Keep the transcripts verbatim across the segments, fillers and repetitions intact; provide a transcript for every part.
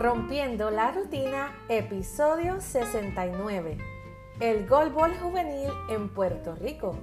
Rompiendo la rutina, episodio sesenta y nueve. El Golbol juvenil en Puerto Rico.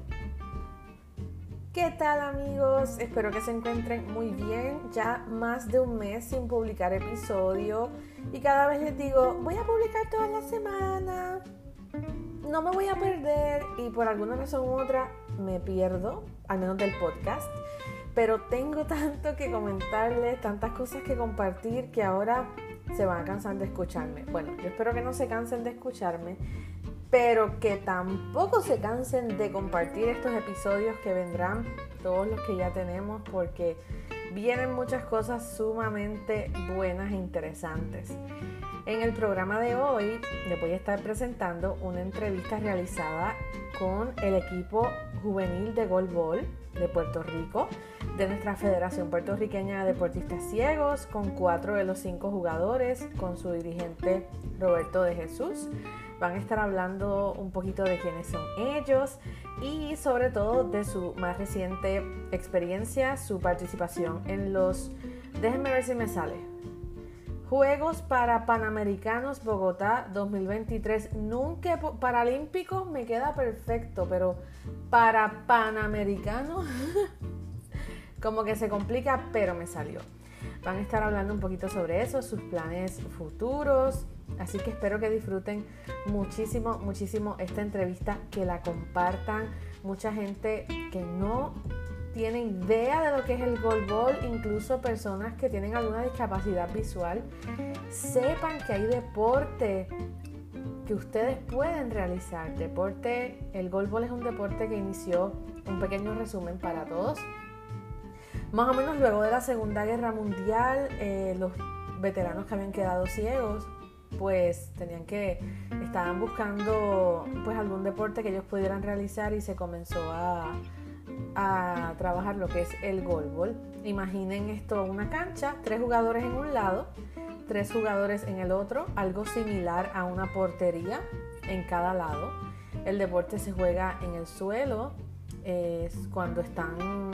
¿Qué tal, amigos? Espero que se encuentren muy bien. Ya más de un mes sin publicar episodio y cada vez les digo, voy a publicar toda la semana. No me voy a perder y por alguna razón u otra me pierdo, al menos del podcast. Pero tengo tanto que comentarles, tantas cosas que compartir que ahora se van a cansar de escucharme. Bueno, yo espero que no se cansen de escucharme, pero que tampoco se cansen de compartir estos episodios que vendrán, todos los que ya tenemos, porque vienen muchas cosas sumamente buenas e interesantes. En el programa de hoy les voy a estar presentando una entrevista realizada con el equipo juvenil de Golbol de Puerto Rico, de nuestra Federación Puertorriqueña de Deportistas Ciegos, con cuatro de los cinco jugadores, con su dirigente Roberto de Jesús. Van a estar hablando un poquito de quiénes son ellos y sobre todo de su más reciente experiencia, su participación en los, déjenme ver si me sale, Juegos para Panamericanos Bogotá dos mil veintitrés. Nunca Paralímpicos me queda perfecto, pero para Panamericanos como que se complica, pero me salió. Van a estar hablando un poquito sobre eso, sus planes futuros. Así que espero que disfruten muchísimo, muchísimo esta entrevista, que la compartan. Mucha gente que no tiene idea de lo que es el Golbol, incluso personas que tienen alguna discapacidad visual, sepan que hay deporte que ustedes pueden realizar. Deporte, el Golbol es un deporte que inició, un pequeño resumen para todos, más o menos luego de la Segunda Guerra Mundial. Eh, los veteranos que habían quedado ciegos pues tenían que, estaban buscando pues algún deporte que ellos pudieran realizar y se comenzó a, a trabajar lo que es el Golbol. Imaginen esto, una cancha, tres jugadores en un lado, tres jugadores en el otro, algo similar a una portería en cada lado. El deporte se juega en el suelo, es cuando están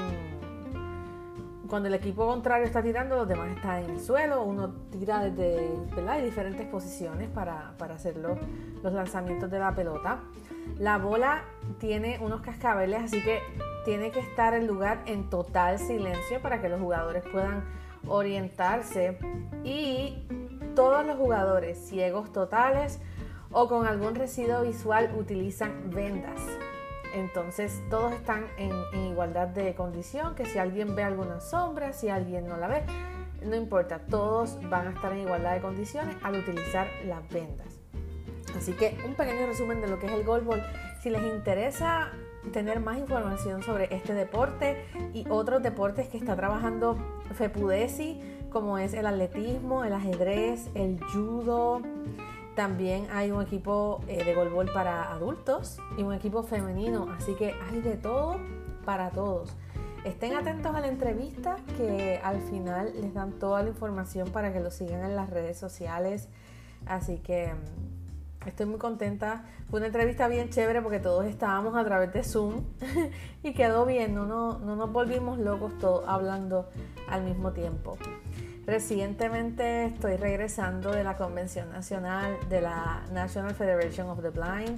Cuando el equipo contrario está tirando, los demás están en el suelo. Uno tira desde, ¿verdad?, hay diferentes posiciones para, para hacer los, los lanzamientos de la pelota. La bola tiene unos cascabeles, así que tiene que estar el lugar en total silencio para que los jugadores puedan orientarse. Y todos los jugadores ciegos totales o con algún residuo visual utilizan vendas. Entonces todos están en, en igualdad de condición, que si alguien ve alguna sombra, si alguien no la ve, no importa, todos van a estar en igualdad de condiciones al utilizar las vendas. Así que un pequeño resumen de lo que es el Golbol. Si les interesa tener más información sobre este deporte y otros deportes que está trabajando FEPUDESI, como es el atletismo, el ajedrez, el judo. También hay un equipo eh, de Golbol para adultos y un equipo femenino, así que hay de todo para todos. Estén atentos a la entrevista, que al final les dan toda la información para que lo sigan en las redes sociales. Así que estoy muy contenta. Fue una entrevista bien chévere porque todos estábamos a través de Zoom y quedó bien, no, no, no nos volvimos locos todos hablando al mismo tiempo. Recientemente estoy regresando de la convención nacional de la National Federation of the Blind.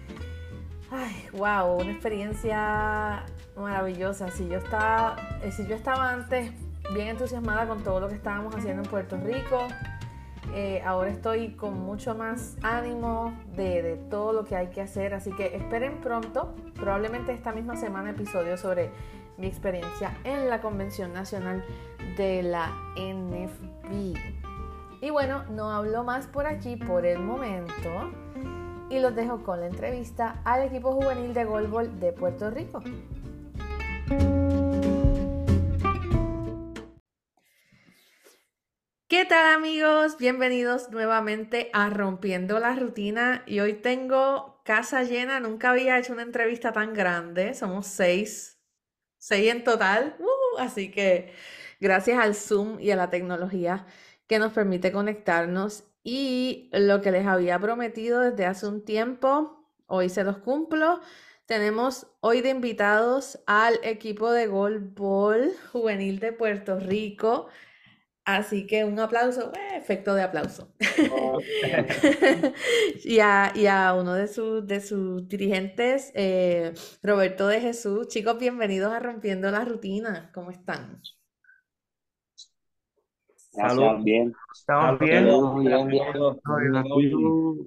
Ay, wow, una experiencia maravillosa. Si yo estaba, si yo estaba antes bien entusiasmada con todo lo que estábamos haciendo en Puerto Rico, eh, ahora estoy con mucho más ánimo de, de todo lo que hay que hacer. Así que esperen pronto, probablemente esta misma semana, episodio sobre mi experiencia en la convención nacional de la N F B. Y bueno, no hablo más por aquí por el momento y los dejo con la entrevista al equipo juvenil de Golbol de Puerto Rico. ¿Qué tal, amigos? Bienvenidos nuevamente a Rompiendo la Rutina, y hoy tengo casa llena. Nunca había hecho una entrevista tan grande, somos seis seis en total, uh, así que gracias al Zoom y a la tecnología que nos permite conectarnos, y lo que les había prometido desde hace un tiempo, hoy se los cumplo. Tenemos hoy de invitados al equipo de Golbol juvenil de Puerto Rico, Así que un aplauso, eh, efecto de aplauso. Oh, Y a, y a uno de sus, de sus dirigentes, eh, Roberto de Jesús. Chicos, bienvenidos a Rompiendo la Rutina. ¿Cómo están? Salud, Gracias, bien. ¿estamos bien? Saludos, bien, bien. Todo bien aquí. Salud.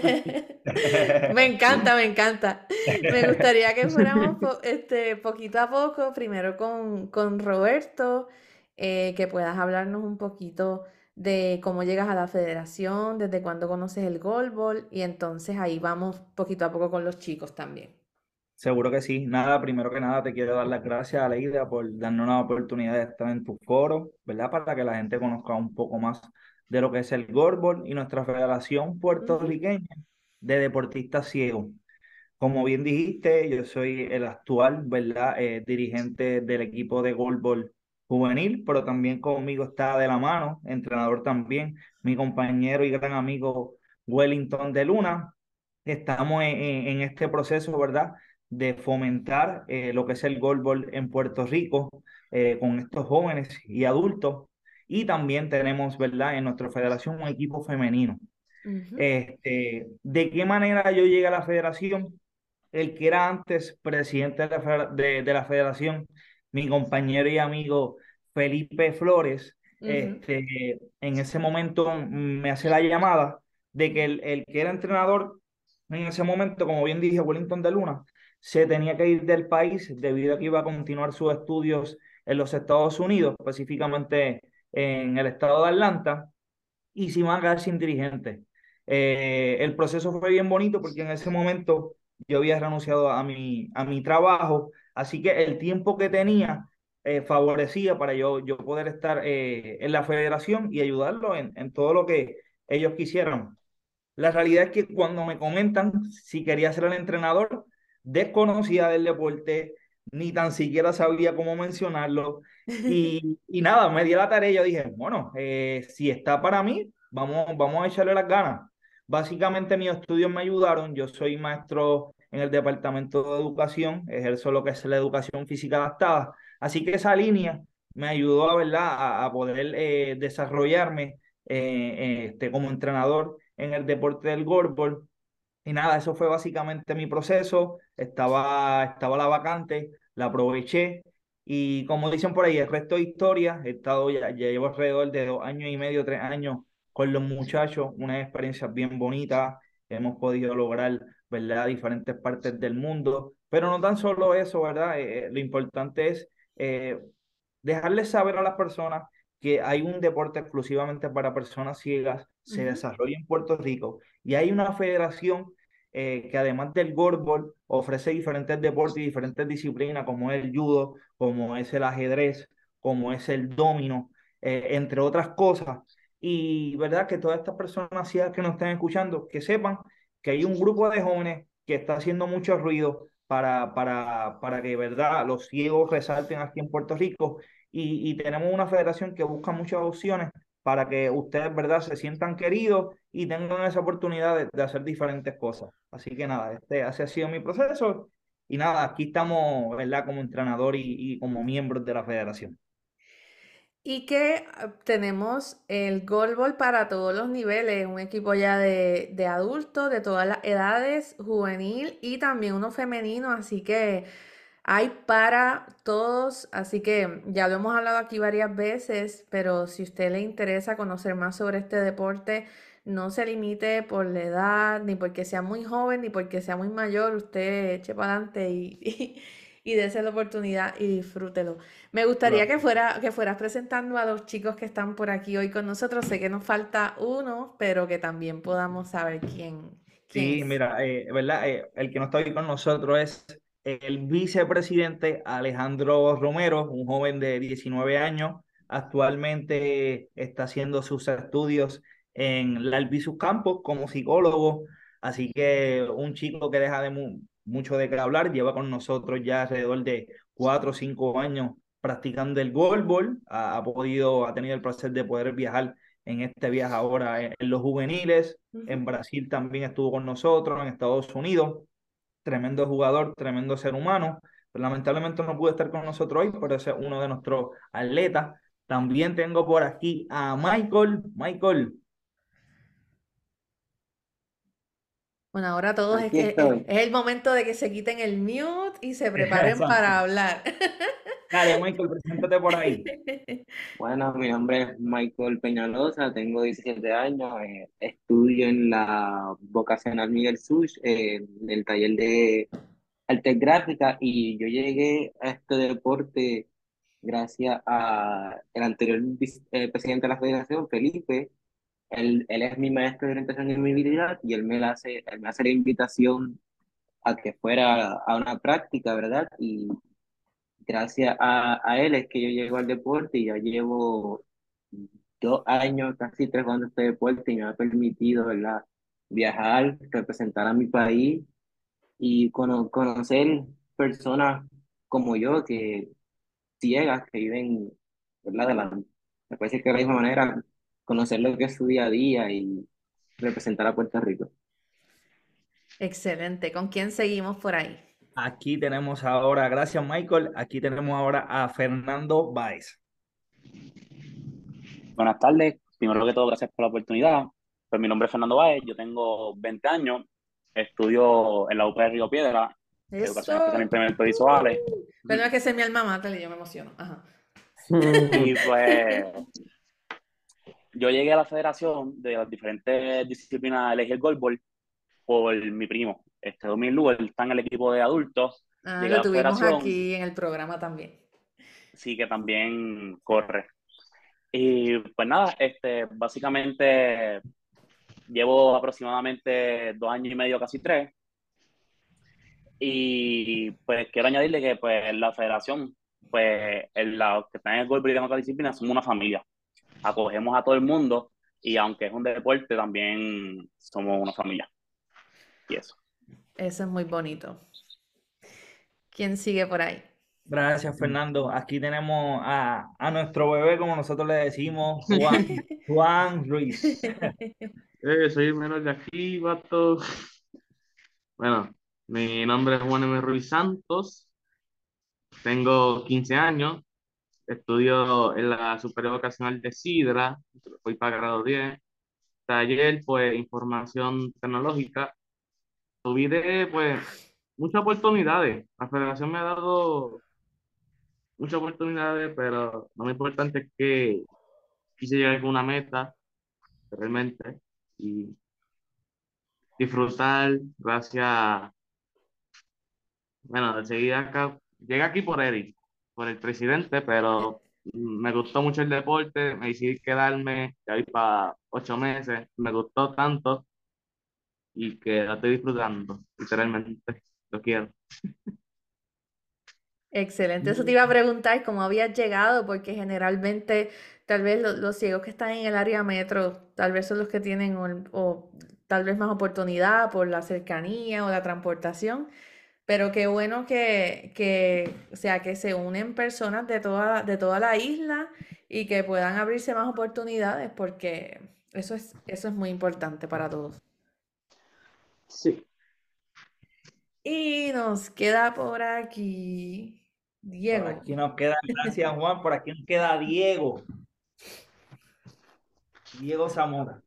Me encanta, me encanta. Me gustaría que fuéramos po- este, poquito a poco, primero con, con Roberto, eh, que puedas hablarnos un poquito de cómo llegas a la federación, desde cuándo conoces el goalball, y entonces ahí vamos poquito a poco con los chicos también. Seguro que sí. Nada, primero que nada te quiero dar las gracias a Leida por darnos una oportunidad de estar en tu foro, ¿verdad? Para que la gente conozca un poco más de lo que es el goalball y nuestra Federación Ujú, Puertorriqueña de Deportistas Ciegos. Como bien dijiste, yo soy el actual, ¿verdad? Eh, dirigente del equipo de goalball juvenil, pero también conmigo está de la mano, entrenador también, mi compañero y gran amigo Wellington de Luna. Estamos en, en- en este proceso, ¿verdad? De fomentar eh, lo que es el goalball en Puerto Rico eh, con estos jóvenes y adultos. Y también tenemos, ¿verdad? En nuestra federación un equipo femenino. ujú, Este, ¿de qué manera yo llegué a la federación? El que era antes presidente de la, federa- de, de la federación, mi compañero y amigo Felipe Flores, ujú, este, en ese momento mm, me hace la llamada de que el, el que era entrenador en ese momento, como bien dije, Wellington de Luna, se tenía que ir del país debido a que iba a continuar sus estudios en los Estados Unidos, específicamente en el estado de Atlanta y se iban a quedar sin dirigente. Eh, el proceso fue bien bonito porque en ese momento yo había renunciado a mi, a mi trabajo, así que el tiempo que tenía eh, favorecía para yo, yo poder estar eh, en la federación y ayudarlo en, en todo lo que ellos quisieran. La realidad es que cuando me comentan si quería ser el entrenador, desconocía del deporte, ni tan siquiera sabía cómo mencionarlo. Y, y nada, me di la tarea y yo dije, bueno, eh, si está para mí, vamos, vamos a echarle las ganas. Básicamente mis estudios me ayudaron. Yo soy maestro en el departamento de educación, ejerzo lo que es la educación física adaptada. Así que esa línea me ayudó a, ¿verdad? a, a poder eh, desarrollarme eh, este, como entrenador en el deporte del goalball. Y nada, eso fue básicamente mi proceso. Estaba, estaba la vacante, la aproveché. Y como dicen por ahí, el resto de historia. He estado ya, ya llevo alrededor de dos años y medio, tres años con los muchachos, unas experiencias bien bonitas. Hemos podido lograr, ¿verdad?, diferentes partes del mundo. Pero no tan solo eso, ¿verdad? Eh, eh, lo importante es eh, dejarles saber a las personas que hay un deporte exclusivamente para personas ciegas, se ujú. desarrolla en Puerto Rico y hay una federación eh, que además del goalball ofrece diferentes deportes y diferentes disciplinas como es el judo, como es el ajedrez, como es el domino, eh, entre otras cosas. Y verdad que todas estas personas ciegas que nos estén escuchando, que sepan que hay un grupo de jóvenes que está haciendo mucho ruido para, para, para que verdad los ciegos resalten aquí en Puerto Rico y, y tenemos una federación que busca muchas opciones para que ustedes, ¿verdad?, se sientan queridos y tengan esa oportunidad de, de hacer diferentes cosas. Así que nada, este, ese ha sido mi proceso y nada, aquí estamos, ¿verdad?, como entrenador y, y como miembros de la federación. Y que ah, tenemos el goalball para todos los niveles, un equipo ya de, de adultos, de todas las edades, juvenil y también uno femenino, así que hay para todos, así que ya lo hemos hablado aquí varias veces, pero si a usted le interesa conocer más sobre este deporte, no se limite por la edad, ni porque sea muy joven, ni porque sea muy mayor, usted eche para adelante y, y, y dése la oportunidad y disfrútelo. Me gustaría Claro. que fuera, que fueras presentando a los chicos que están por aquí hoy con nosotros. Sé que nos falta uno, pero que también podamos saber quién, quién Sí, es. mira, eh, ¿verdad? Eh, el que no está hoy con nosotros es el vicepresidente Alejandro Romero, un joven de diecinueve años. Actualmente está haciendo sus estudios en la Albizu Campos como psicólogo. Así que un chico que deja de mu- mucho de qué hablar, lleva con nosotros ya alrededor de cuatro o cinco años practicando el goalball. Ha, ha podido, ha tenido el placer de poder viajar en este viaje ahora en en los juveniles. Ujú. En Brasil también estuvo con nosotros, en Estados Unidos. Tremendo jugador, tremendo ser humano. Pero lamentablemente no pudo estar con nosotros hoy, pero ese es uno de nuestros atletas. También tengo por aquí a Michael. Michael, Bueno, ahora todos es, Aquí que- es, estoy. es el momento de que se quiten el mute y se preparen para hablar. dale, Michael, preséntate por ahí. Bueno, mi nombre es Michael Peñalosa, tengo diecisiete años, eh, estudio en la vocacional Miguel Such, eh, en el taller de artes gráficas, y yo llegué a este deporte gracias a el anterior vice- eh, presidente de la federación, Felipe. Él, él es mi maestro de orientación y movilidad, y él me la hace, él me hace la invitación a que fuera a una práctica, ¿verdad? Y gracias a, a él es que yo llego al deporte, y ya llevo dos años, casi tres jugando este deporte, y me ha permitido, ¿verdad?, viajar, representar a mi país y cono- conocer personas como yo, que ciegas, que viven, ¿verdad?, de la, me parece que de la misma manera, conocer lo que es su día a día y representar a Puerto Rico. Excelente. ¿Con quién seguimos por ahí? Aquí tenemos ahora, gracias Michael, aquí tenemos ahora a Fernando Báez. Buenas tardes. Primero que todo, gracias por la oportunidad. Pues mi nombre es Fernando Báez, yo tengo veinte años, estudio en la U P de Río Piedra, Educación Especial e Eso. Implementos Visuales, Uh, pero es que ese es mi alma mater y yo me emociono. Ajá. y pues yo llegué a la federación de las diferentes disciplinas, elegí el goalball por mi primo, este Dominic Lugo, él está en el equipo de adultos, Ah, llegué a lo la tuvimos federación, aquí en el programa también. sí que también corre. Y pues nada, este, básicamente llevo aproximadamente dos años y medio, casi tres. Y pues quiero añadirle que pues la federación, pues en la que están en el golf y en otras disciplinas, somos una familia. Acogemos a todo el mundo y aunque es un deporte, también somos una familia. Y eso. Eso es muy bonito. ¿Quién sigue por ahí? Gracias Fernando. Aquí tenemos a, a nuestro bebé, como nosotros le decimos, Juan, Juan Ruiz. Eh, soy el menor de aquí, vato. Bueno, mi nombre es Juan M. Ruiz Santos, tengo quince años, estudio en la Superior Vocacional de Sidra, voy para grado diez, taller, pues, información tecnológica. Tuve, pues, muchas oportunidades. La federación me ha dado muchas oportunidades, pero lo más importante es que quise llegar con una meta, realmente, y disfrutar gracias. Bueno, decidí acá, llegué aquí por Eric, por el presidente, pero mm, me gustó mucho el deporte, me decidí quedarme, ya voy para ocho meses, me gustó tanto y que la estoy disfrutando, literalmente, lo quiero. Excelente. Eso te iba a preguntar cómo habías llegado, porque generalmente tal vez lo- los ciegos que están en el área metro, tal vez son los que tienen o, o tal vez más oportunidad por la cercanía o la transportación. Pero qué bueno que, que, o sea, que se unen personas de toda, de toda la isla y que puedan abrirse más oportunidades, porque eso es, eso es muy importante para todos. Sí. Y nos queda por aquí Por Diego. aquí nos queda, gracias Juan, por aquí nos queda Diego, Diego Zamora.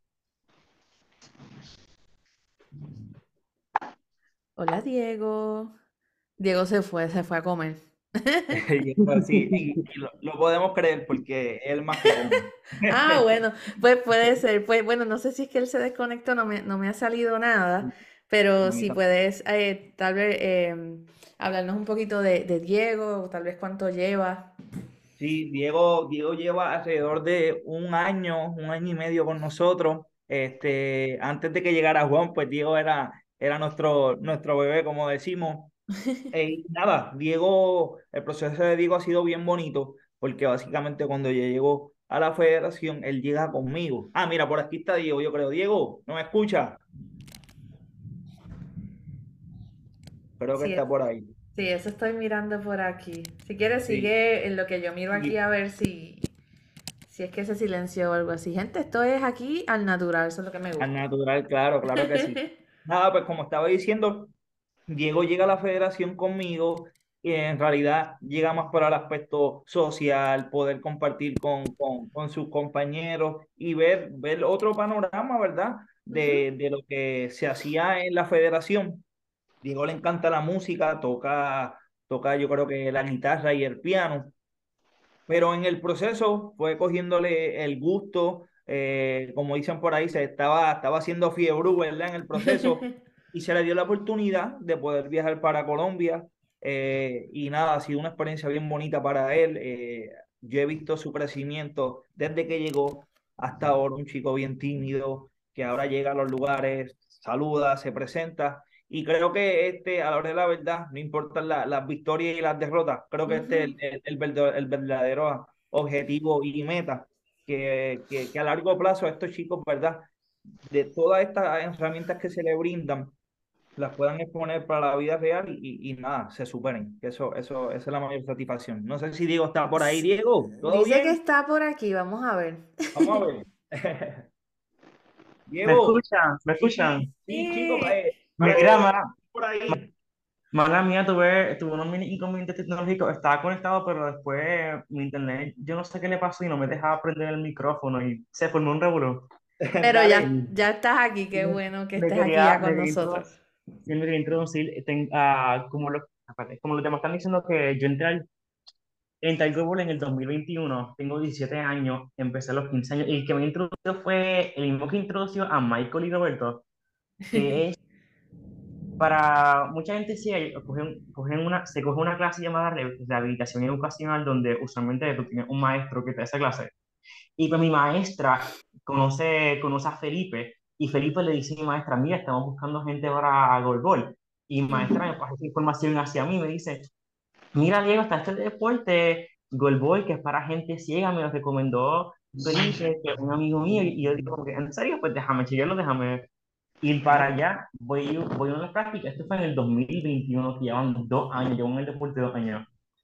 Hola Diego. Diego se fue, se fue a comer. Diego, sí, y, y lo, lo podemos creer porque es el más que come. Ah, bueno, pues puede ser. Pues bueno, no sé si es que él se desconectó, no me, no me ha salido nada, pero A mí si tampoco. puedes eh, tal vez eh, hablarnos un poquito de, de Diego, o tal vez cuánto lleva. Sí, Diego, Diego lleva alrededor de un año, un año y medio con nosotros. Este, antes de que llegara Juan, pues Diego era, era nuestro, nuestro bebé, como decimos. Eh, y nada, Diego, el proceso de Diego ha sido bien bonito, porque básicamente cuando yo llego a la federación, él llega conmigo. Ah, mira, por aquí está Diego, yo creo. Diego, ¿no me escucha? Creo que Sí, está por ahí. sí, eso estoy mirando por aquí. Si quieres, Sí. sigue en lo que yo miro aquí Y a ver si, si es que se silenció o algo así. Gente, esto es aquí al natural, eso es lo que me al gusta. natural, claro, claro que sí. Nada, pues como estaba diciendo, Diego llega a la federación conmigo y en realidad llega más para el aspecto social, poder compartir con, con, con sus compañeros y ver, ver otro panorama, ¿verdad? Ujú. De, de lo que se hacía en la federación. Diego le encanta la música, toca, toca yo creo que la guitarra y el piano, pero en el proceso fue cogiéndole el gusto, eh, como dicen por ahí, se estaba, estaba haciendo fiebre, ¿verdad? En el proceso y se le dio la oportunidad de poder viajar para Colombia, eh, y nada, ha sido una experiencia bien bonita para él. Eh, yo he visto su crecimiento desde que llegó hasta ahora, un chico bien tímido que ahora llega a los lugares, saluda, se presenta. Y creo que este, a la hora de la verdad, no importan la- las victorias y las derrotas, creo que este es Ujú. el, el, el verdo- el verdadero objetivo y meta, que, que, que a largo plazo estos chicos, ¿verdad? De todas estas herramientas que se le brindan, las puedan exponer para la vida real y, y nada, se superen. Que Eso, eso, esa es la mayor satisfacción. No sé si Diego está por ahí. S- Diego, ¿todo Dice que bien? está por aquí, vamos a ver. Vamos a ver. ¿Me Diego, escuchan? ¿Me escuchan? sí, sí, chicos, Sí. eh, Mira, parece ma- por ahí. mala mía, tuve, tuve unos mini inconvenientes tecnológicos. Estaba conectado, pero después mi internet, yo no sé qué le pasó y no me dejaba prender el micrófono y se formó un revuelo. Pero Dale. ya, ya estás aquí, Y qué me, bueno que me estés aquí quería, ya me con quería nosotros. introducir, sí, me quería introducir ten- ah, como, lo, aparte, como los demás están diciendo que yo entré al, entré al Global en el dos mil veintiuno, tengo diecisiete años, empecé a los quince años, y el que me introdujo fue el mismo que introdujo a Michael y Roberto, que es para mucha gente sí, hay- cogen, cogen una, se coge una clase llamada re- rehabilitación educacional, donde usualmente tú tienes un maestro que te da esa clase. Y pues mi maestra conoce, conoce a Felipe, y Felipe le dice a mi maestra, mira, estamos buscando gente para Golbol. Y mi maestra me Ujú, pasa esa información hacia mí, me dice, mira, Diego, está este deporte, Golbol, que es para gente ciega, me lo recomendó Felipe, que es un amigo mío. Y yo digo, como que, ¿en serio? Pues déjame chequearlo, déjame ir para allá. Voy, voy a una práctica. Esto fue en el dos mil veintiuno, que llevan dos años, llevo en el deporte dos años.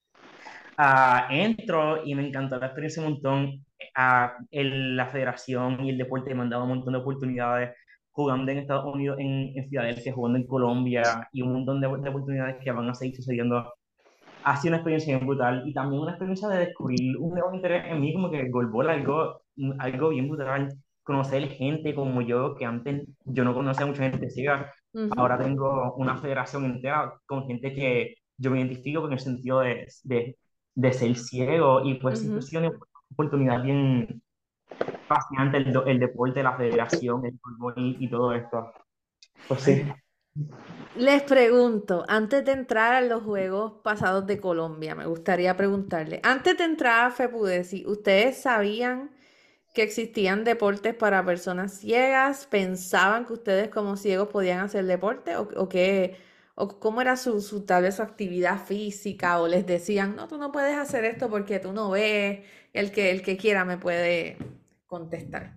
Ah, entro y me encantó la experiencia un montón. Ah, el- la federación y el deporte me han dado un montón de oportunidades, jugando en Estados Unidos, en, en Filadelfia, jugando en Colombia, y un montón de, de oportunidades que van a seguir sucediendo. Ha sido una experiencia bien brutal, y también una experiencia de descubrir un nuevo interés en mí, como que el golbol, algo, algo bien brutal. Conocer gente como yo, que antes yo no conocía a mucha gente ciega. Ahora ujú, tengo una federación entera con gente que yo me identifico con el sentido de, de, de ser ciego, y pues siempre ha ujú. sido una oportunidad bien fascinante el, do- el deporte, la federación, el fútbol y, y todo esto. Pues sí. Les pregunto, antes de entrar a los Juegos Pasados de Colombia, me gustaría preguntarle, antes de entrar a FEPUDESI, ¿ustedes sabían que existían deportes para personas ciegas? ¿Pensaban que ustedes como ciegos podían hacer deporte? ¿O, o qué, o cómo era su, su, tal vez su actividad física? ¿O les decían, no, tú no puedes hacer esto porque tú no ves? El que, el que quiera me puede contestar.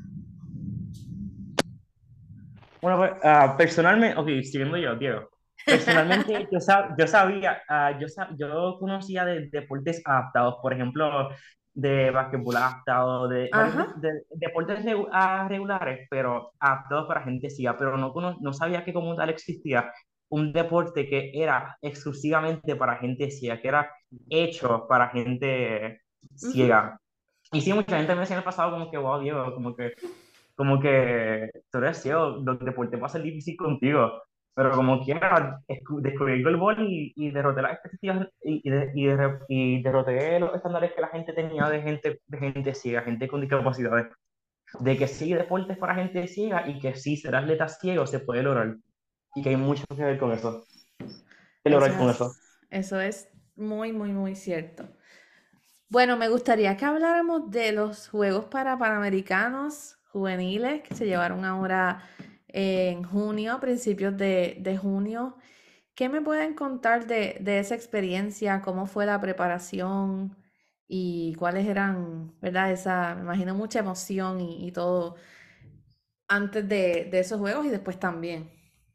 Bueno, pues, ah, personalmente, ok, siguiendo yo, Diego. Personalmente, yo, sab- yo sabía, ah, yo, sa- yo conocía de deportes adaptados, por ejemplo, de basquetbol adaptado, de varios de, Ajá. de- deportes regu- ah, regulares, pero adaptados para gente ciega, pero no, cono- no sabía que como tal existía un deporte que era exclusivamente para gente ciega, que era hecho para gente Ujú, ciega. Y sí, mucha gente me decía en el pasado como que, wow, Diego, como que como que tú eres ciego, los deportes va a ser difícil contigo, pero como quiera, escu- descubrí el bol y, y derroté las expectativas y, y, de- y, de- y derroté los estándares que la gente tenía de gente, de gente ciega, gente con discapacidades, de que sí, deportes para gente ciega, y que sí, ser atleta ciego se puede lograr, y que hay mucho que ver con eso, que Eso lograr con es, eso. eso es muy, muy, muy cierto. Bueno, me gustaría que habláramos de los Juegos para Panamericanos juveniles que se llevaron ahora en junio, a principios de, de junio. ¿Qué me pueden contar de, de esa experiencia? ¿Cómo fue la preparación? ¿Y cuáles eran, verdad? Esa, me imagino mucha emoción y, y todo antes de, de esos juegos y después también.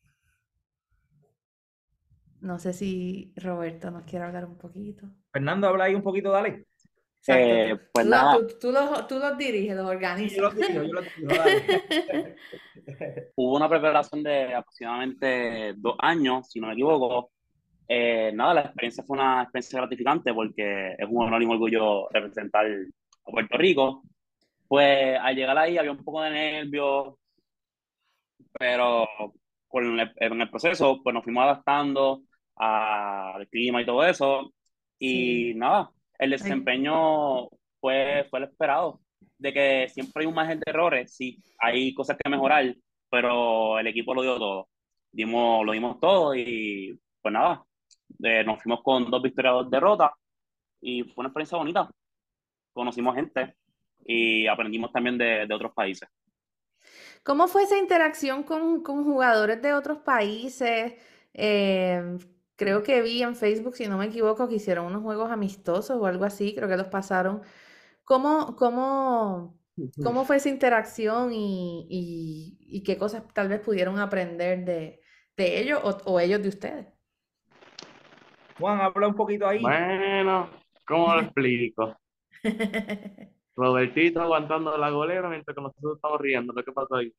No sé si Roberto nos quiere hablar un poquito. Fernando, habla ahí un poquito, dale. Exacto, tú, Eh, pues tú, lo- nada, tú, tú los, tú los diriges, los Sí, yo organizas. lo dirijo, yo lo dirijo, dale. hubo una preparación de aproximadamente dos años, si no me equivoco, Eh, nada, la experiencia fue una experiencia gratificante porque es un honor y un orgullo representar a Puerto Rico. Pues al llegar ahí había un poco de nervios, pero con el, en el proceso pues nos fuimos adaptando al clima y todo eso. Sí. Y nada, el Ay, desempeño fue, fue el esperado, de que siempre hay un margen de errores, sí, hay cosas que mejorar, pero el equipo lo dio todo. Dimos, lo dimos todo y pues nada, eh, nos fuimos con dos victorias, dos derrotas y fue una experiencia bonita. Conocimos gente y aprendimos también de, de otros países. ¿cómo fue esa interacción con, con jugadores de otros países? Eh, creo que vi en Facebook, si no me equivoco, que hicieron unos juegos amistosos o algo así, creo que los pasaron. ¿Cómo, cómo, cómo fue esa interacción y, y- y qué cosas tal vez pudieron aprender de, de ellos o, o ellos de ustedes? Juan, habla un poquito ahí. Bueno, ¿cómo lo explico? Robertito aguantando la golera mientras que nosotros estamos riendo. ¿Qué pasó ahí?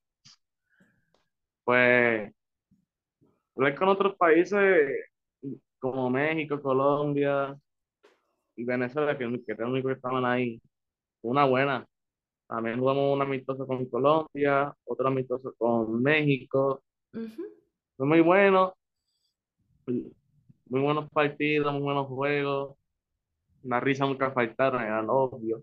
Pues, hablar con otros países como México, Colombia y Venezuela, que, que eran los únicos que estaban ahí, una buena. También jugamos un amistoso con Colombia, otro amistoso con México. Ujú. Fue muy bueno, muy buenos partidos, muy buenos juegos. Una risa nunca faltaron, era obvio.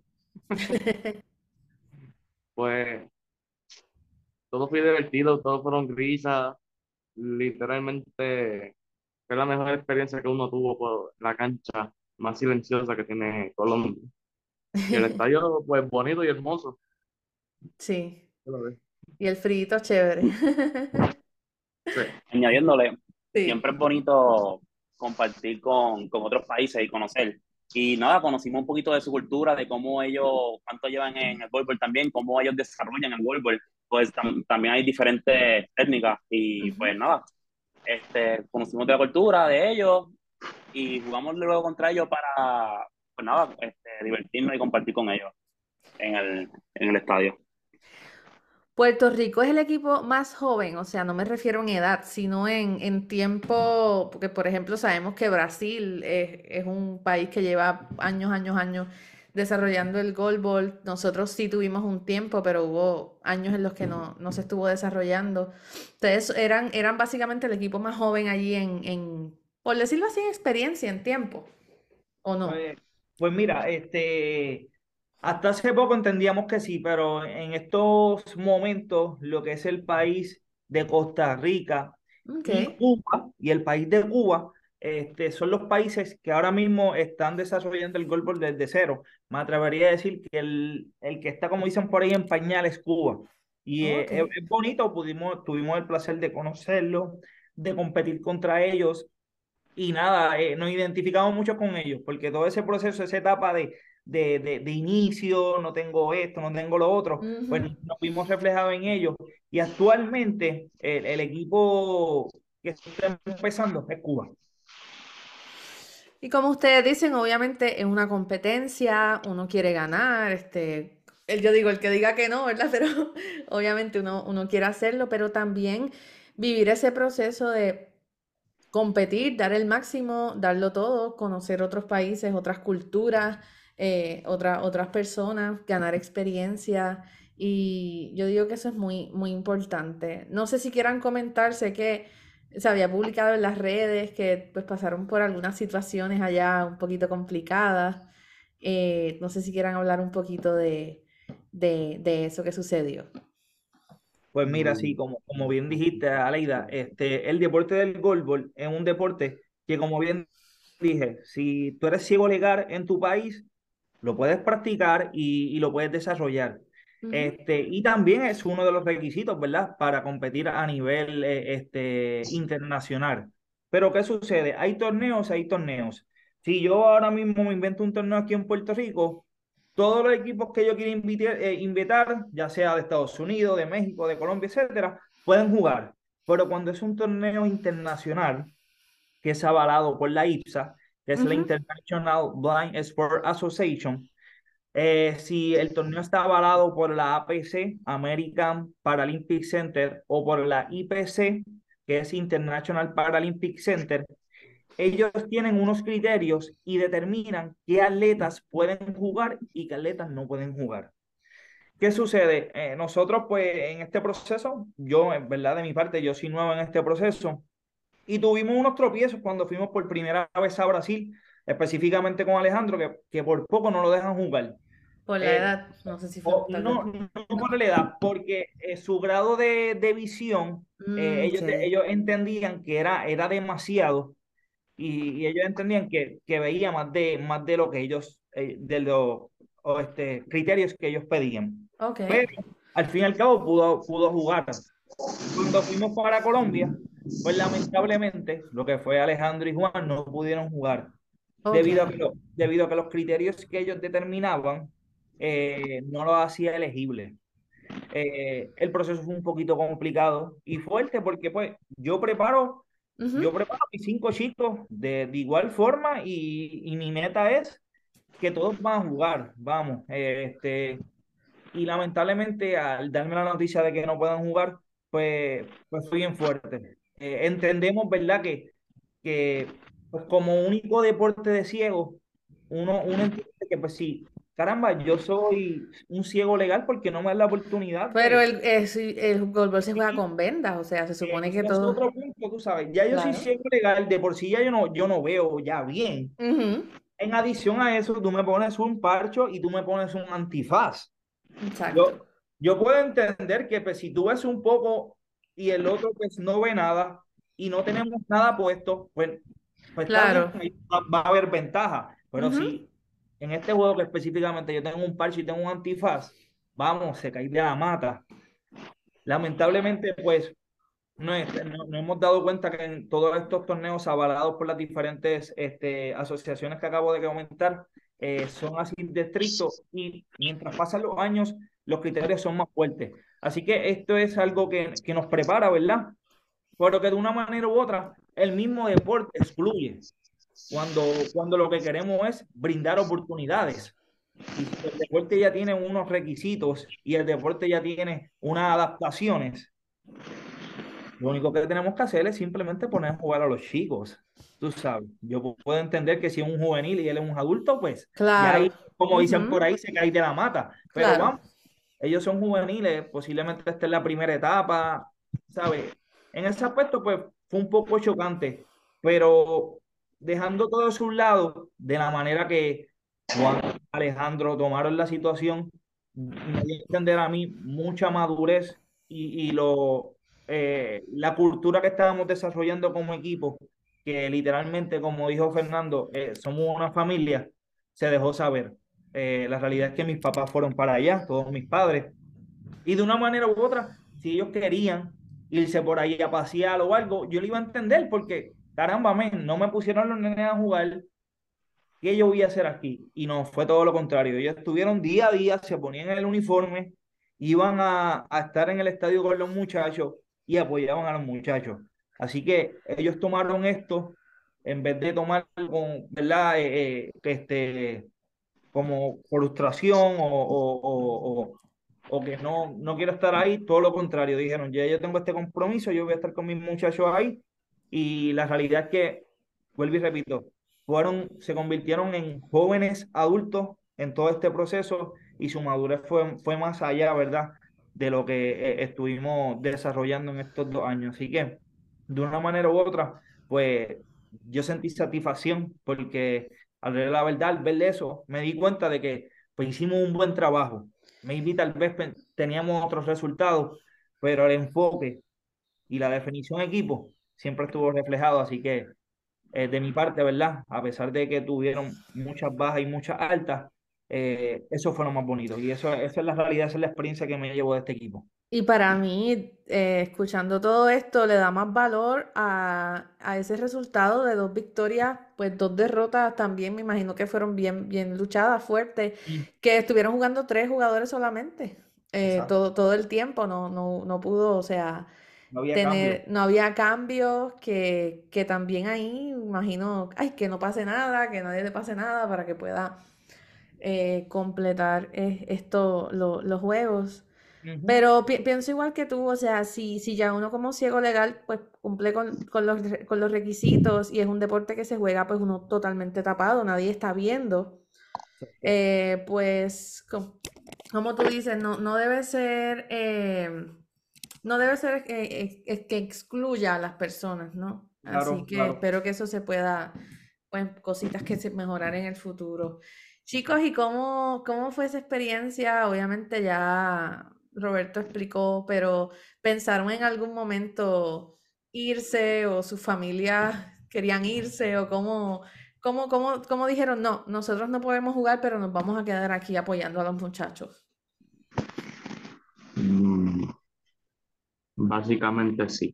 Pues todo fue divertido, todo fueron risas. Literalmente fue la mejor experiencia que uno tuvo por la cancha más silenciosa que tiene Colombia. Y el estadio, pues bonito y hermoso. Sí, Yo lo veo. y el frito chévere. Sí. Añadiéndole, Sí. siempre es bonito compartir con, con otros países y conocer. Y nada, conocimos un poquito de su cultura, de cómo ellos, cuánto llevan en el voleibol también, cómo ellos desarrollan el voleibol. Pues tam- también hay diferentes técnicas y Ujú. pues nada, este, conocimos de la cultura de ellos y jugamos luego contra ellos para, pues nada, este, divertirnos y compartir con ellos en el, en el estadio. Puerto Rico es el equipo más joven, o sea, no me refiero en edad, sino en, en tiempo, porque por ejemplo sabemos que Brasil es, es un país que lleva años, años, años desarrollando el goalball. Nosotros sí tuvimos un tiempo, pero hubo años en los que no, no se estuvo desarrollando. Entonces eran, eran básicamente el equipo más joven allí en, en, por decirlo así, en experiencia, en tiempo, ¿o no? Pues, pues mira, este, hasta hace poco entendíamos que sí, pero en estos momentos lo que es el país de Costa Rica Ok. y Cuba y el país de Cuba, este, son los países que ahora mismo están desarrollando el golf desde cero. Me atrevería a decir que el, el que está, como dicen por ahí, en pañal es Cuba. Y Ok. eh, es, es bonito, pudimos, tuvimos el placer de conocerlo, de competir contra ellos y nada, eh, nos identificamos mucho con ellos, porque todo ese proceso, esa etapa de, de, de, de inicio, no tengo esto, no tengo lo otro, pues Ujú. nos vimos reflejados en ellos. Y actualmente el, el equipo que está empezando es Cuba. Y como ustedes dicen, obviamente es una competencia, uno quiere ganar, este, el- yo digo, el que diga que no, ¿verdad? Pero obviamente uno, uno quiere hacerlo, pero también vivir ese proceso de competir, dar el máximo, darlo todo, conocer otros países, otras culturas, eh, otra- otras personas, ganar experiencia. Y yo digo que eso es muy, muy importante. No sé si quieran comentar, sé que se había publicado en las redes que pues pasaron por algunas situaciones allá un poquito complicadas. Eh, no sé si quieran hablar un poquito de, de, de eso que sucedió. Pues mira, sí, Mm, como, como bien dijiste, Aleida, este, el deporte del golbol es un deporte que, como bien dije, si tú eres ciego legal en tu país, lo puedes practicar y, y lo puedes desarrollar. Ujú, Este, y también es uno de los requisitos, ¿verdad?, para competir a nivel eh, este, internacional. Pero ¿qué sucede? Hay torneos, hay torneos. Si yo ahora mismo me invento un torneo aquí en Puerto Rico, todos los equipos que yo quiera invitar, eh, invitar, ya sea de Estados Unidos, de México, de Colombia, etcétera, pueden jugar. Pero cuando es un torneo internacional, que es avalado por la IPSA, que es la ujú. International Blind Sport Association, eh, si el torneo está avalado por la A P C, American Paralympic Center, o por la I P C, que es International Paralympic Center, ellos tienen unos criterios y determinan qué atletas pueden jugar y qué atletas no pueden jugar. ¿Qué sucede? Eh, nosotros, pues, en este proceso, yo, en verdad, de mi parte, yo soy nuevo en este proceso y tuvimos unos tropiezos cuando fuimos por primera vez a Brasil, específicamente con Alejandro, que, que por poco no lo dejan jugar. Por la Eh, edad, no sé si fue o- tal vez. no, no por la edad, porque eh, su grado de, de visión, eh, Mm, ellos, ok. ellos entendían que era, era demasiado y, y ellos entendían que, que veía más de, más de lo que ellos, eh, de los o este, criterios que ellos pedían. Ok. Pero al fin y al cabo pudo, pudo jugar. Cuando fuimos para Colombia, pues lamentablemente lo que fue Alejandro y Juan no pudieron jugar Ok. debido a que, lo- debido a que los criterios que ellos determinaban eh, no los hacía elegible. Eh, el proceso fue un poquito complicado y fuerte porque pues yo preparo, Ujú. yo preparo a mis cinco chicos de, de igual forma y, y mi meta es que todos van a jugar, vamos, eh, este, y lamentablemente al darme la noticia de que no puedan jugar, pues, pues fue bien fuerte. Eh, entendemos, ¿verdad? Que, que pues como único deporte de ciego, uno, uno entiende que pues sí, caramba, yo soy un ciego legal porque no me dan la oportunidad Pero de... el, es- el golbol se juega Sí, con vendas, o sea, se eh, supone que ese es todo. otro punto, tú sabes, ya yo soy Claro. ciego legal, de por sí ya yo no, yo no veo ya bien. Ujú. En adición a eso, tú me pones un parcho y tú me pones un antifaz. Exacto. Yo, yo puedo entender que pues, si tú ves un poco y el otro pues no ve nada y no tenemos nada puesto, pues, pues está bien, Claro. ahí va, va a haber ventaja. Pero Ujú. si en este juego que específicamente yo tengo un parche y tengo un antifaz, vamos, se cae de la mata. Lamentablemente, pues no, es- no, no hemos dado cuenta que en todos estos torneos avalados por las diferentes este, asociaciones que acabo de comentar, eh, son así de estrictos y mientras pasan los años, los criterios son más fuertes. Así que esto es algo que, que nos prepara, ¿verdad? Pero que de una manera u otra, el mismo deporte excluye cuando, cuando lo que queremos es brindar oportunidades. Y si el deporte ya tiene unos requisitos y el deporte ya tiene unas adaptaciones, lo único que tenemos que hacer es simplemente poner a jugar a los chicos. Tú sabes, yo pu- puedo entender que si es un juvenil y él es un adulto, pues ya Claro. ahí, como dicen Ujú. por ahí, se cae de la mata. Pero Claro. vamos, ellos son juveniles, posiblemente esta es la primera etapa, ¿sabes? En ese aspecto, pues fue un poco chocante, pero dejando todo eso a un lado, de la manera que Juan Alejandro tomaron la situación, me dio a entender a mí mucha madurez y, y lo eh, la cultura que estábamos desarrollando como equipo, que literalmente, como dijo Fernando, eh, somos una familia, se dejó saber. Eh, la realidad es que mis papás fueron para allá, todos mis padres, y de una manera u otra, si ellos querían irse por ahí a pasear o algo, yo lo iba a entender porque, caramba, men, no me pusieron los nenes a jugar, ¿qué yo voy a hacer aquí? Y no, fue todo lo contrario. Ellos estuvieron día a día, se ponían el uniforme, iban a, a estar en el estadio con los muchachos y apoyaban a los muchachos. Así que ellos tomaron esto en vez de tomar con, ¿verdad? Eh, eh, este, como frustración o, o, o, o, o que no, no quiero estar ahí, todo lo contrario. Dijeron, ya yo tengo este compromiso, yo voy a estar con mis muchachos ahí. Y la realidad es que, vuelvo y repito, fueron, se convirtieron en jóvenes adultos en todo este proceso y su madurez fue, fue más allá, ¿verdad? De lo que eh, estuvimos desarrollando en estos dos años. Así que, de una manera u otra, pues yo sentí satisfacción porque al ver la verdad, al ver eso, me di cuenta de que pues, hicimos un buen trabajo. Maybe tal vez pe- teníamos otros resultados, pero el enfoque y la definición equipo siempre estuvo reflejado, así que eh, de mi parte, ¿verdad? A pesar de que tuvieron muchas bajas y muchas altas, eh, eso fue lo más bonito. Y eso, esa es la realidad, esa es la experiencia que me llevo de este equipo. Y para mí, eh, escuchando todo esto, le da más valor a, a ese resultado de dos victorias, pues dos derrotas también, me imagino que fueron bien, bien luchadas, fuertes, Mm, que estuvieron jugando tres jugadores solamente, eh, exacto. todo, todo el tiempo, no, no, no pudo, o sea, No había cambio. tener, no había cambios, que, que también ahí, me imagino, ay, que no pase nada, que nadie le pase nada para que pueda eh, completar eh, esto, lo- los juegos. Ujú. Pero pi- pienso igual que tú, o sea, si, si ya uno como ciego legal, pues cumple con, con los, re- con los requisitos y es un deporte que se juega, pues uno totalmente tapado, nadie está viendo, Exacto. eh, pues com- como tú dices, no, no debe ser, eh, no debe ser eh, ex- ex- que excluya a las personas, ¿no? Así Claro, que claro. espero que eso se pueda, pues cositas que se mejorar en el futuro. Chicos, ¿y cómo, cómo fue esa experiencia? Obviamente ya Roberto explicó, pero ¿pensaron en algún momento irse o sus familias querían irse o cómo, cómo, cómo, cómo dijeron, no, nosotros no podemos jugar, pero nos vamos a quedar aquí apoyando a los muchachos? Mm, básicamente sí.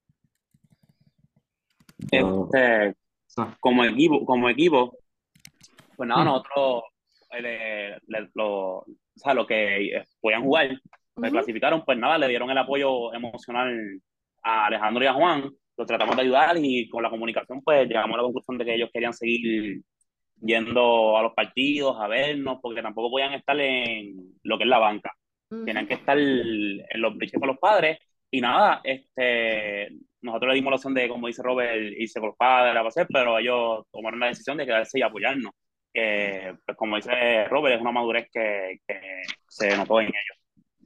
Yo, Este, ah, como equipo, como equipo, pues nada, mm, nosotros, eh, le- le- lo, o sea, lo que eh, podían jugar, se Ujú, clasificaron, pues nada, le dieron el apoyo emocional a Alejandro y a Juan, los tratamos de ayudar y con la comunicación, pues llegamos a la conclusión de que ellos querían seguir yendo a los partidos, a vernos, porque tampoco podían estar en lo que es la banca. ujú. Tenían que estar en los briches con los padres. Y nada, este, nosotros le dimos la opción de, como dice Robert, irse con los padres, a hacer, pero ellos tomaron la decisión de quedarse y apoyarnos. Que, pues como dice Robert, es una madurez que, que se notó en ellos.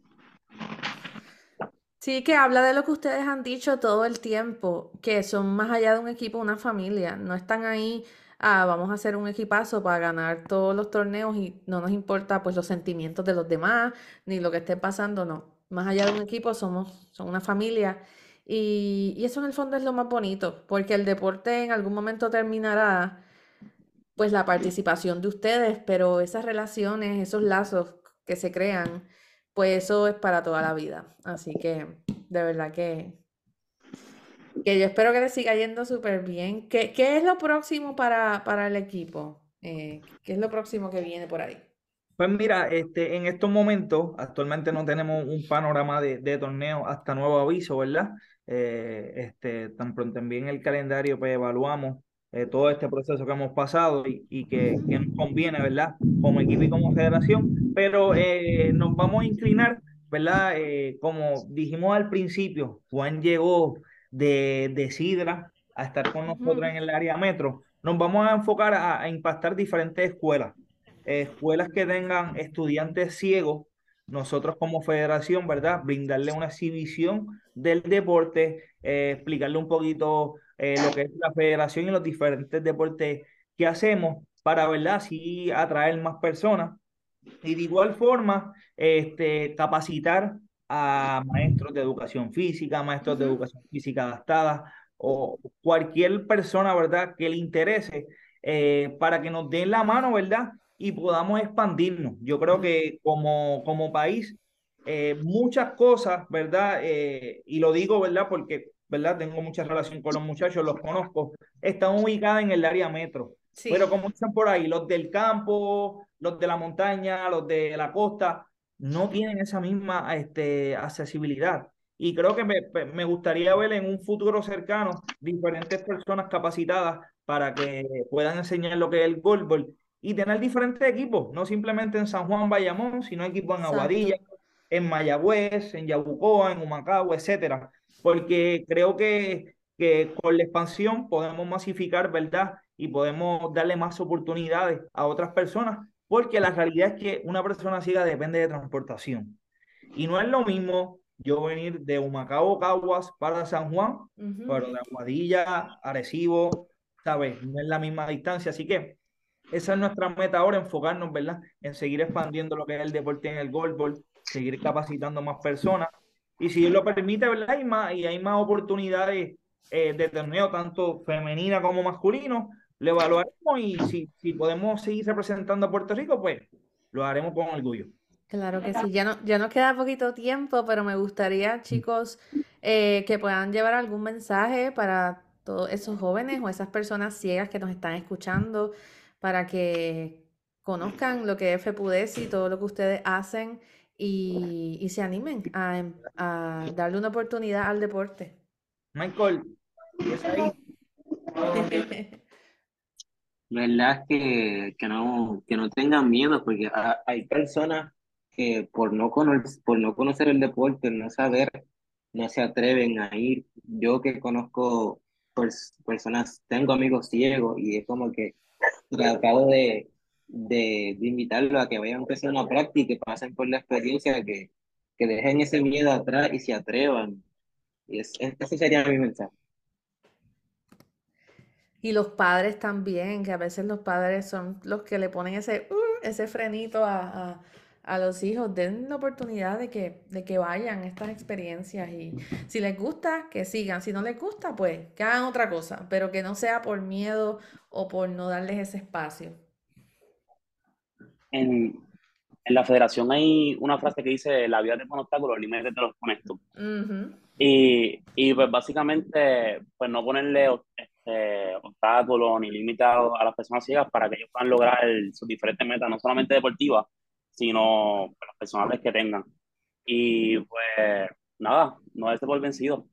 Sí, que habla de lo que ustedes han dicho todo el tiempo, que son más allá de un equipo, una familia. No están ahí, ah, vamos a hacer un equipazo para ganar todos los torneos y no nos importa pues los sentimientos de los demás, ni lo que esté pasando, no. Más allá de un equipo somos, son una familia. Y, y eso en el fondo es lo más bonito, porque el deporte en algún momento terminará, pues la participación de ustedes, pero esas relaciones, esos lazos que se crean, pues eso es para toda la vida. Así que de verdad que, que yo espero que les siga yendo súper bien. ¿Qué, qué es lo próximo para, para el equipo? Eh, ¿qué es lo próximo que viene por ahí? Pues mira, este, en estos momentos, actualmente no tenemos un panorama de, de torneo hasta nuevo aviso, ¿verdad? Eh, este, tan pronto también el calendario, pues evaluamos eh, todo este proceso que hemos pasado y, y que, que nos conviene, ¿verdad? Como equipo y como federación, pero eh, nos vamos a inclinar, ¿verdad? Eh, como dijimos al principio, Juan llegó de, de Sidra a estar con nosotros Ujú, en el área metro. Nos vamos a enfocar a, a impactar diferentes escuelas, eh, escuelas que tengan estudiantes ciegos, nosotros como federación, ¿verdad? Brindarle una exhibición del deporte, eh, explicarle un poquito eh, lo que es la federación y los diferentes deportes que hacemos para, ¿verdad? Así atraer más personas. Y de igual forma, este, capacitar a maestros de educación física, maestros de ujú. educación física adaptada o cualquier persona, ¿verdad?, que le interese, eh, para que nos den la mano, ¿verdad? Y podamos expandirnos. Yo creo que como, como país, eh, muchas cosas, ¿verdad? Eh, y lo digo, ¿verdad? Porque, ¿verdad? Tengo mucha relación con los muchachos, los conozco, están ubicadas en el área metro. Pero Sí, como dicen por ahí, los del campo, los de la montaña, los de la costa, no tienen esa misma este, accesibilidad. Y creo que me, me gustaría ver en un futuro cercano diferentes personas capacitadas para que puedan enseñar lo que es el golbol y tener diferentes equipos, no simplemente en San Juan, Bayamón, sino equipos en Aguadilla, exacto. en Mayagüez, en Yabucoa, en Humacao, etcétera. Porque creo que, que con la expansión podemos masificar, ¿verdad? Y podemos darle más oportunidades a otras personas, porque la realidad es que una persona ciega depende de transportación. Y no es lo mismo yo venir de Humacao, Caguas para San Juan, Ujú. pero de Aguadilla, Arecibo, ¿sabes? No es la misma distancia. Así que esa es nuestra meta ahora, enfocarnos, ¿verdad? En seguir expandiendo lo que es el deporte en el golbol, seguir capacitando más personas. Y si Dios lo permite, ¿verdad? Y, más, y hay más oportunidades eh, de torneo, tanto femenina como masculino, lo evaluaremos y si, si podemos seguir representando a Puerto Rico, pues lo haremos con orgullo. Claro que sí, ya no, ya nos queda poquito tiempo, pero me gustaría, chicos, eh, que puedan llevar algún mensaje para todos esos jóvenes o esas personas ciegas que nos están escuchando, para que conozcan lo que es FEPUDESI, todo lo que ustedes hacen y, y se animen a, em- a darle una oportunidad al deporte. Michael, empieza ahí. ¿Verdad? Que, que no, que no tengan miedo, porque ha- hay personas que por no conocer, por no conocer el deporte, no saber, no se atreven a ir. Yo que conozco pers- personas, tengo amigos ciegos y es como que tratado de, de, de invitarlo a que vayan a empezar una práctica y que pasen por la experiencia, que, que dejen ese miedo atrás y se atrevan. Y es, es- ese sería mi mensaje. Y los padres también, que a veces los padres son los que le ponen ese, uh, ese frenito a, a- a los hijos. Den la oportunidad de que, de que vayan a estas experiencias y si les gusta, que sigan. Si no les gusta, pues que hagan otra cosa, pero que no sea por miedo o por no darles ese espacio. En, en la federación hay una frase que dice, la vida te pone obstáculos, los límites te los pones tú. Ujú. Y, y pues básicamente, pues no ponerle este, obstáculos ni límites a, a las personas ciegas para que ellos puedan lograr sus diferentes metas, no solamente deportivas, sino pues, las personales que tengan. Y pues nada, no darse por vencido.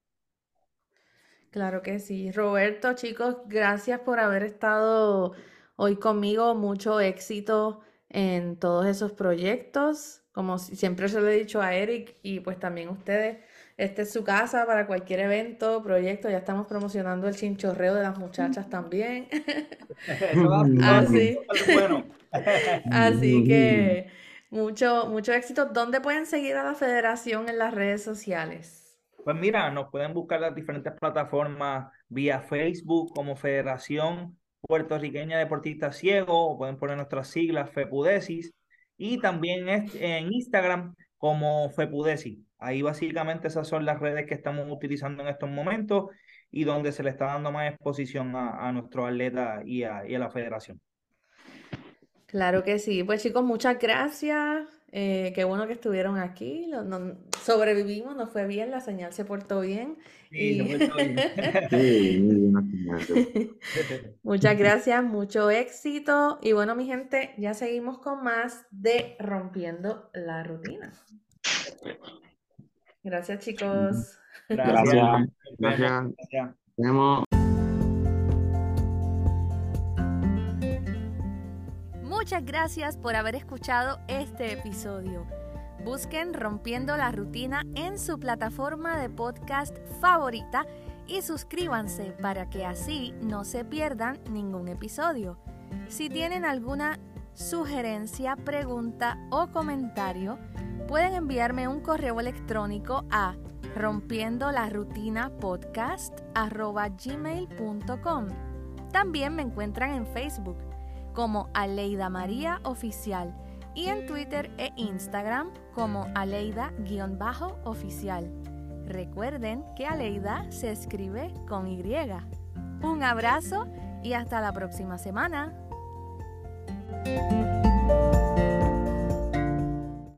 Claro que sí. Roberto, chicos, gracias por haber estado hoy conmigo. Mucho éxito en todos esos proyectos. Como si- siempre se lo he dicho a Eric y pues también ustedes, esta es su casa para cualquier evento, proyecto. Ya estamos promocionando el chinchorreo de las muchachas también. Eso va, eso va a ser Así, súper bueno. así que mucho, mucho éxito. ¿Dónde pueden seguir a la federación en las redes sociales? Pues mira, nos pueden buscar las diferentes plataformas vía Facebook como Federación Puertorriqueña de Deportistas Ciegos, o pueden poner nuestras siglas FEPUDESIS, y también es- en Instagram como FEPUDESIS. Ahí básicamente esas son las redes que estamos utilizando en estos momentos y donde se le está dando más exposición a, a nuestros atletas y a, y a la federación. Claro que sí. Pues chicos, muchas gracias. Eh, qué bueno que estuvieron aquí. Lo- no- sobrevivimos, nos fue bien, la señal se portó bien. Sí, se Y portó bien. Sí, muy bien, Ignacio. muchas gracias, mucho éxito. Y bueno, mi gente, ya seguimos con más de Rompiendo la Rutina. Gracias, chicos. Gracias. Gracias. Nos vemos. Gracias. Gracias. Nos vemos. Muchas gracias por haber escuchado este episodio. Busquen Rompiendo la Rutina en su plataforma de podcast favorita y suscríbanse para que así no se pierdan ningún episodio. Si tienen alguna sugerencia, pregunta o comentario, pueden enviarme un correo electrónico a rompiendo la rutina podcast arroba gmail punto com. También me encuentran en Facebook como Aleida María Oficial y en Twitter e Instagram como Aleida-oficial. Recuerden que Aleida se escribe con Y. Un abrazo y hasta la próxima semana.